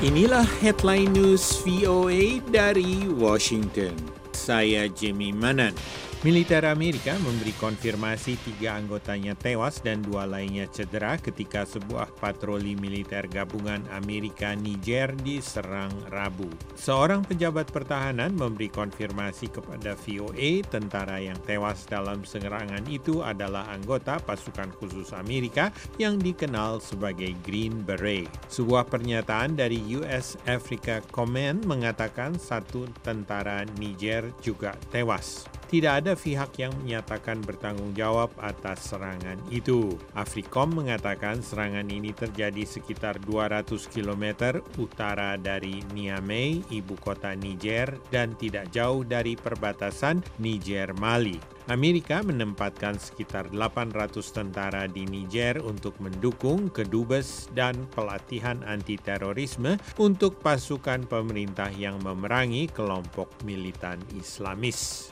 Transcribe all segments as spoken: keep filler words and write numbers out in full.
Inilah headline news V O A dari Washington. Saya Jimmy Manan. Militer Amerika memberi konfirmasi tiga anggotanya tewas dan dua lainnya cedera ketika sebuah patroli militer gabungan Amerika Niger diserang Rabu. Seorang pejabat pertahanan memberi konfirmasi kepada V O A tentara yang tewas dalam serangan itu adalah anggota pasukan khusus Amerika yang dikenal sebagai Green Beret. Sebuah pernyataan dari U S Africa Command mengatakan satu tentara Niger juga tewas. Tidak ada pihak yang menyatakan bertanggung jawab atas serangan itu. AFRICOM mengatakan serangan ini terjadi sekitar dua ratus kilometer utara dari Niamey, ibu kota Niger, dan tidak jauh dari perbatasan Niger-Mali. Amerika menempatkan sekitar delapan ratus tentara di Niger untuk mendukung kedubes dan pelatihan anti-terorisme untuk pasukan pemerintah yang memerangi kelompok militan Islamis.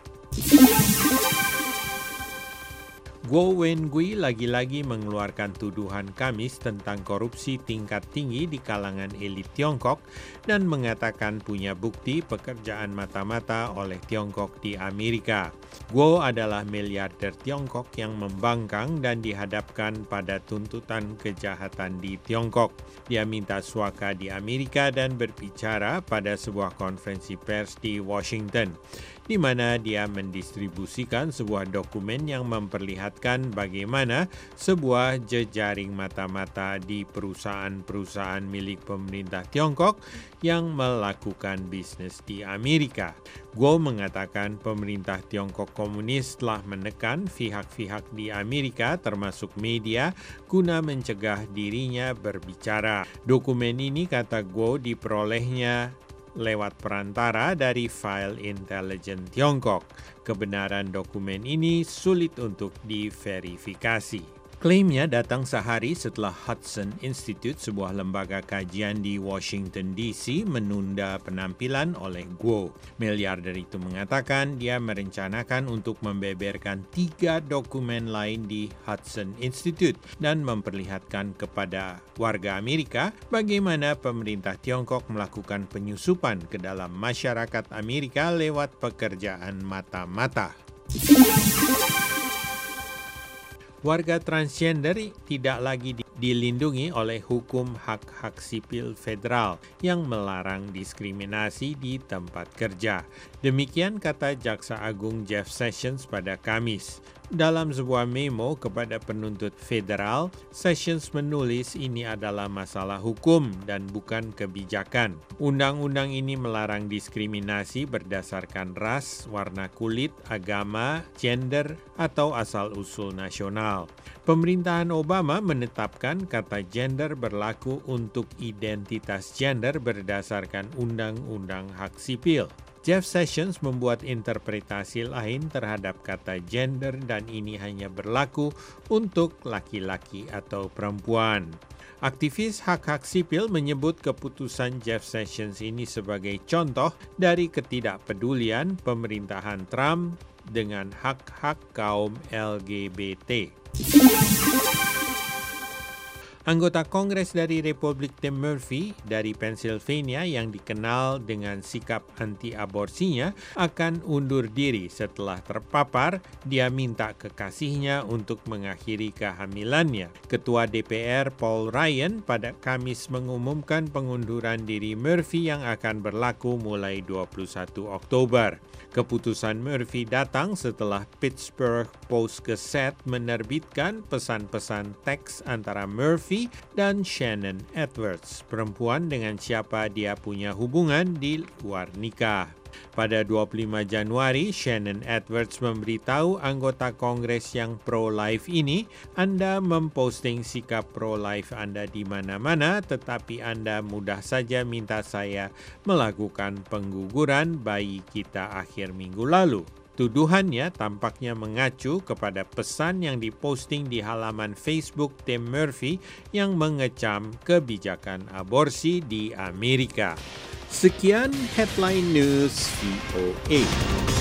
Guo Wengui lagi-lagi mengeluarkan tuduhan Kamis tentang korupsi tingkat tinggi di kalangan elit Tiongkok dan mengatakan punya bukti pekerjaan mata-mata oleh Tiongkok di Amerika. Guo adalah miliarder Tiongkok yang membangkang dan dihadapkan pada tuntutan kejahatan di Tiongkok. Dia minta suaka di Amerika dan berbicara pada sebuah konferensi pers di Washington, di mana dia mendistribusikan sebuah dokumen yang memperlihatkan bagaimana sebuah jejaring mata-mata di perusahaan-perusahaan milik pemerintah Tiongkok yang melakukan bisnis di Amerika. Guo mengatakan pemerintah Tiongkok komunis telah menekan pihak-pihak di Amerika termasuk media guna mencegah dirinya berbicara. Dokumen ini, kata Guo, diperolehnya lewat perantara dari file intelijen Tiongkok. Kebenaran dokumen ini sulit untuk diverifikasi. Klaimnya datang sehari setelah Hudson Institute, sebuah lembaga kajian di Washington D C, menunda penampilan oleh Guo. Miliarder itu mengatakan dia merencanakan untuk membeberkan tiga dokumen lain di Hudson Institute dan memperlihatkan kepada warga Amerika bagaimana pemerintah Tiongkok melakukan penyusupan ke dalam masyarakat Amerika lewat pekerjaan mata-mata. Warga transgender tidak lagi dilindungi oleh hukum hak-hak sipil federal yang melarang diskriminasi di tempat kerja. Demikian kata Jaksa Agung Jeff Sessions pada Kamis. Dalam sebuah memo kepada penuntut federal, Sessions menulis ini adalah masalah hukum dan bukan kebijakan. Undang-undang ini melarang diskriminasi berdasarkan ras, warna kulit, agama, gender, atau asal-usul nasional. Pemerintahan Obama menetapkan kata gender berlaku untuk identitas gender berdasarkan Undang-Undang Hak Sipil. Jeff Sessions membuat interpretasi lain terhadap kata gender dan ini hanya berlaku untuk laki-laki atau perempuan. Aktivis hak-hak sipil menyebut keputusan Jeff Sessions ini sebagai contoh dari ketidakpedulian pemerintahan Trump dengan hak-hak kaum L G B T. Anggota Kongres dari Republik Tim Murphy dari Pennsylvania yang dikenal dengan sikap anti-aborsinya akan undur diri setelah terpapar. Dia minta kekasihnya untuk mengakhiri kehamilannya. Ketua D P R Paul Ryan pada Kamis mengumumkan pengunduran diri Murphy yang akan berlaku mulai dua puluh satu Oktober. Keputusan Murphy datang setelah Pittsburgh Post-Gazette menerbitkan pesan-pesan teks antara Murphy dan Shannon Edwards, perempuan dengan siapa dia punya hubungan di luar nikah. Pada dua puluh lima Januari, Shannon Edwards memberitahu anggota Kongres yang pro-life ini, Anda memposting sikap pro-life Anda di mana-mana, tetapi Anda mudah saja minta saya melakukan pengguguran bayi kita akhir minggu lalu. Tuduhannya tampaknya mengacu kepada pesan yang diposting di halaman Facebook Tim Murphy yang mengecam kebijakan aborsi di Amerika. Sekian Headline News V O A.